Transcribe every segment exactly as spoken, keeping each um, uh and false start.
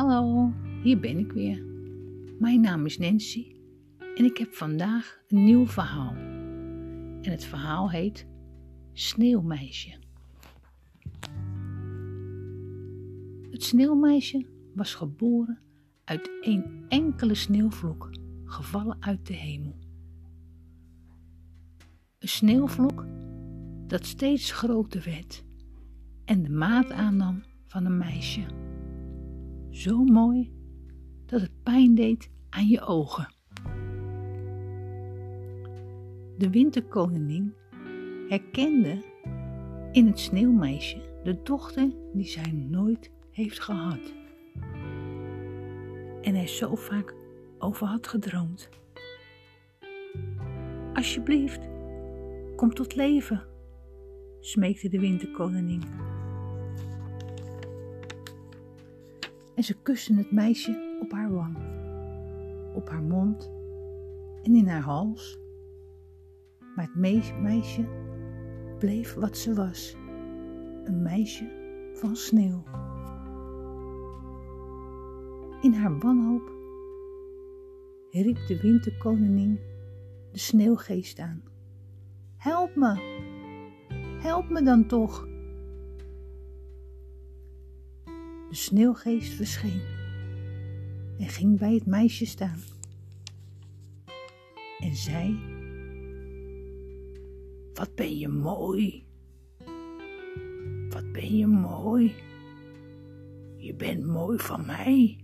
Hallo, hier ben ik weer. Mijn naam is Nancy en ik heb vandaag een nieuw verhaal. En het verhaal heet Sneeuwmeisje. Het sneeuwmeisje was geboren uit één enkele sneeuwvlok, gevallen uit de hemel. Een sneeuwvlok dat steeds groter werd en de maat aannam van een meisje. Zo mooi dat het pijn deed aan je ogen. De winterkoningin herkende in het sneeuwmeisje de dochter die zij nooit heeft gehad. En er zo vaak over had gedroomd. Alsjeblieft, kom tot leven, smeekte de winterkoningin. En ze kuste het meisje op haar wang, op haar mond en in haar hals. Maar het meisje bleef wat ze was, een meisje van sneeuw. In haar wanhoop riep de winterkoningin de sneeuwgeest aan. Help me, help me dan toch. De sneeuwgeest verscheen en ging bij het meisje staan en zei: Wat ben je mooi, wat ben je mooi, je bent mooi van mij.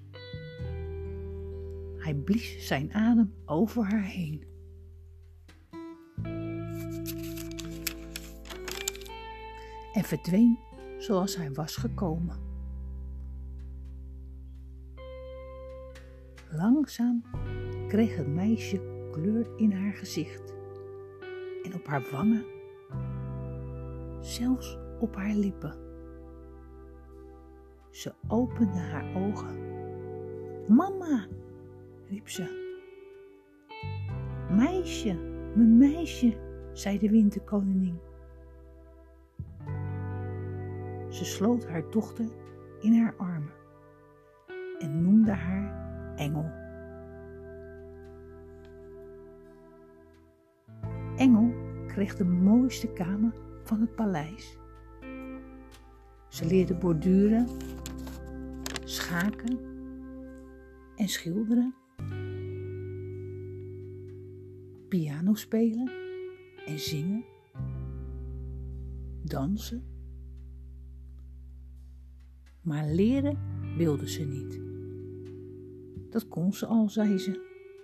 Hij blies zijn adem over haar heen. En verdween zoals hij was gekomen. Langzaam kreeg het meisje kleur in haar gezicht en op haar wangen, zelfs op haar lippen. Ze opende haar ogen. Mama, riep ze. Meisje, mijn meisje, zei de winterkoningin. Ze sloot haar dochter in haar armen en noemde haar Engel. Engel kreeg de mooiste kamer van het paleis. Ze leerde borduren, schaken en schilderen, piano spelen en zingen, dansen. Maar leren wilde ze niet. Dat kon ze al, zei ze.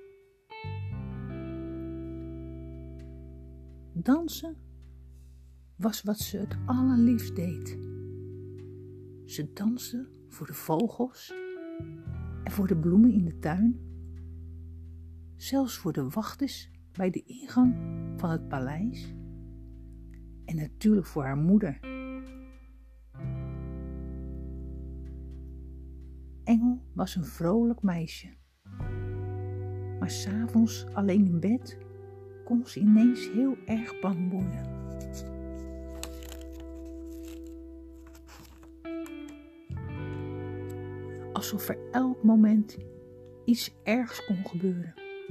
Dansen was wat ze het allerliefst deed. Ze danste voor de vogels en voor de bloemen in de tuin. Zelfs voor de wachters bij de ingang van het paleis. En natuurlijk voor haar moeder. Engel was een vrolijk meisje. Maar 's avonds alleen in bed kon ze ineens heel erg bang worden. Alsof er elk moment iets ergs kon gebeuren.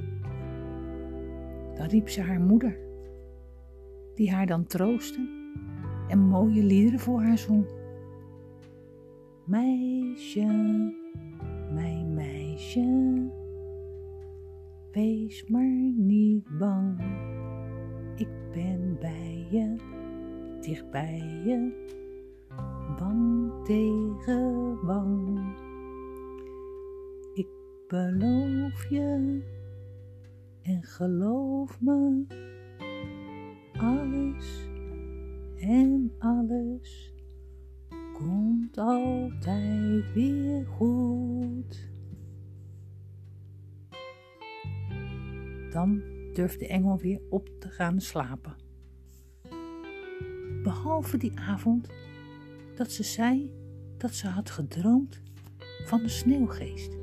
Dan riep ze haar moeder, die haar dan troostte en mooie liederen voor haar zong. Meisje, mijn meisje, wees maar niet bang. Ik ben bij je, dicht bij je, wang tegen wang. Ik beloof je en geloof me, alles en alles komt altijd weer goed. Dan durfde de engel weer op te gaan slapen. Behalve die avond dat ze zei dat ze had gedroomd van de sneeuwgeest.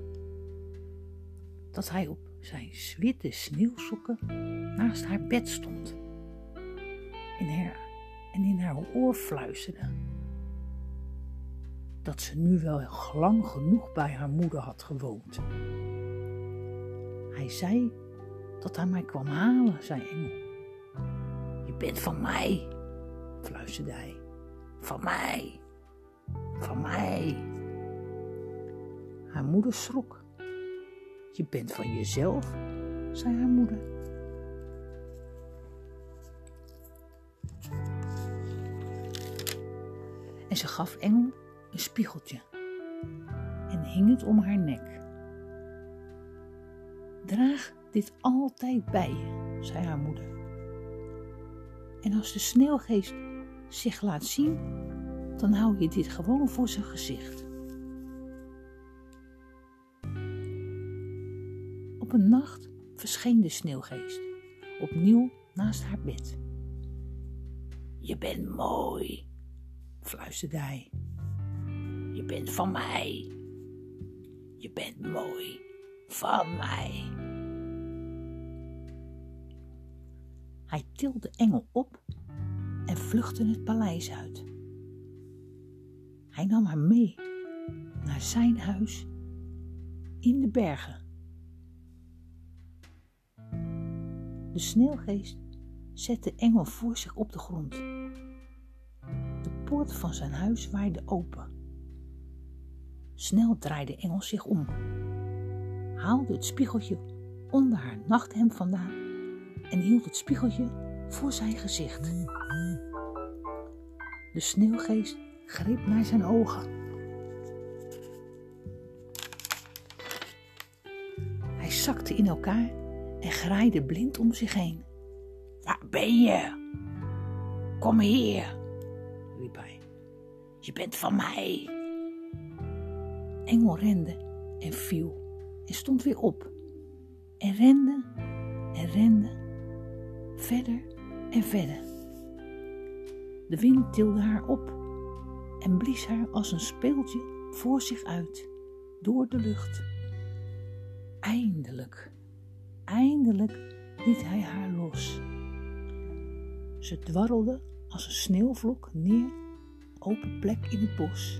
Dat hij op zijn witte sneeuwsokken naast haar bed stond en, haar, en in haar oor fluisterde. dat ze nu wel lang genoeg bij haar moeder had gewoond. Hij zei dat hij mij kwam halen, zei Engel. Je bent van mij, fluisterde hij. Van mij, van mij. Haar moeder schrok. Je bent van jezelf, zei haar moeder. En ze gaf Engel een spiegeltje en hing het om haar nek. Draag dit altijd bij je, zei haar moeder. En als de sneeuwgeest zich laat zien, dan hou je dit gewoon voor zijn gezicht. Op een nacht verscheen de sneeuwgeest, opnieuw naast haar bed. Je bent mooi, fluisterde hij. Je bent van mij. Je bent mooi van mij. Hij tilde Engel op en vluchtte het paleis uit. Hij nam haar mee naar zijn huis in de bergen. De sneeuwgeest zette Engel voor zich op de grond. De poort van zijn huis waaide open. Snel draaide Engel zich om, haalde het spiegeltje onder haar nachthemd vandaan en hield het spiegeltje voor zijn gezicht. De sneeuwgeest greep naar zijn ogen. Hij zakte in elkaar en graaide blind om zich heen. Waar ben je? Kom hier, riep hij. Je bent van mij. Engel rende en viel en stond weer op. En rende en rende, verder en verder. De wind tilde haar op en blies haar als een speeltje voor zich uit, door de lucht. Eindelijk, eindelijk liet hij haar los. Ze dwarrelde als een sneeuwvlok neer, open plek in het bos,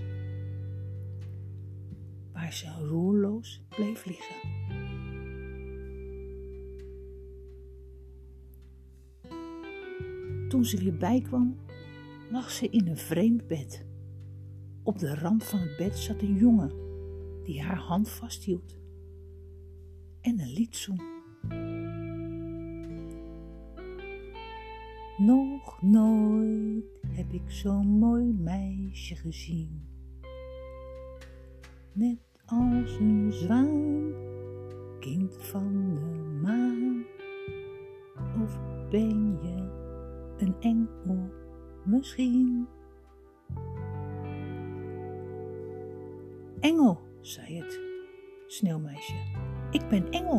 waar ze roerloos bleef liggen. Toen ze weer bijkwam, lag ze in een vreemd bed. Op de rand van het bed zat een jongen die haar hand vasthield en een lied zong. Nog nooit heb ik zo'n mooi meisje gezien, net als een zwaan, kind van de maan. Of ben je een engel misschien? Engel, zei het sneeuwmeisje. Ik ben Engel.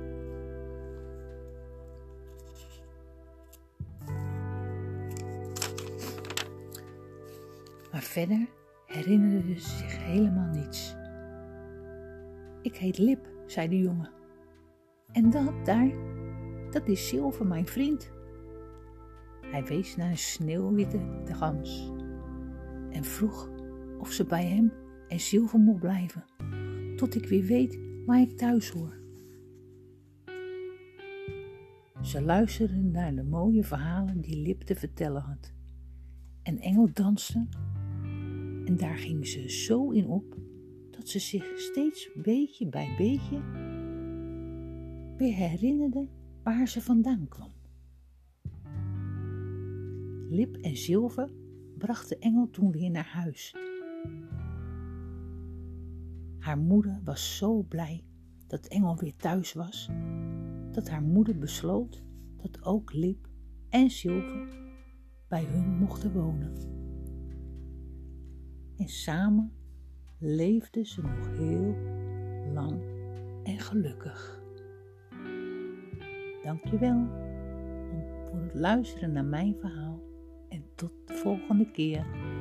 Maar verder herinnerde ze zich helemaal niets. Ik heet Lip, zei de jongen. En dat daar, dat is Zilver, mijn vriend. Hij wees naar een sneeuwwitte gans en vroeg of ze bij hem en Zilver mocht blijven, tot ik weer weet waar ik thuis hoor. Ze luisterden naar de mooie verhalen die Lip te vertellen had. En Engel danste en daar ging ze zo in op dat ze zich steeds beetje bij beetje weer herinnerde waar ze vandaan kwam. Lip en Zilver brachten Engel toen weer naar huis. Haar moeder was zo blij dat Engel weer thuis was, dat haar moeder besloot dat ook Lip en Zilver bij hun mochten wonen. En samen leefden ze nog heel lang en gelukkig. Dankjewel voor het luisteren naar mijn verhaal en tot de volgende keer.